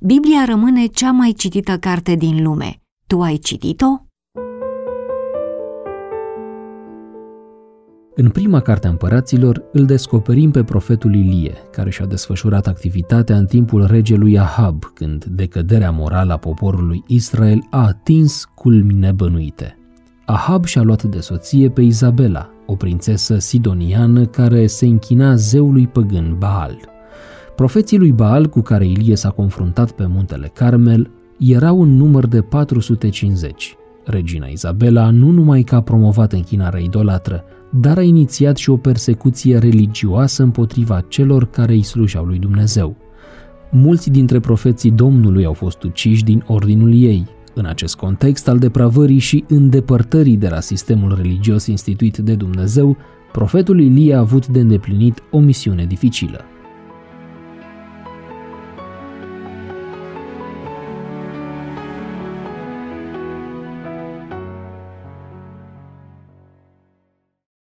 Biblia rămâne cea mai citită carte din lume. Tu ai citit-o? În prima carte a Împăraților îl descoperim pe profetul Ilie, care și-a desfășurat activitatea în timpul regelui Ahab, când decăderea morală a poporului Israel a atins culmi nebănuite. Ahab și-a luat de soție pe Izabela, o prințesă sidoniană care se închina zeului păgân Baal. Profeții lui Baal cu care Ilie s-a confruntat pe muntele Carmel erau în număr de 450. Regina Izabela nu numai că a promovat închinarea idolatră, dar a inițiat și o persecuție religioasă împotriva celor care îi slujeau lui Dumnezeu. Mulți dintre profeții Domnului au fost uciși din ordinul ei. În acest context al depravării și îndepărtării de la sistemul religios instituit de Dumnezeu, profetul Ilie a avut de îndeplinit o misiune dificilă.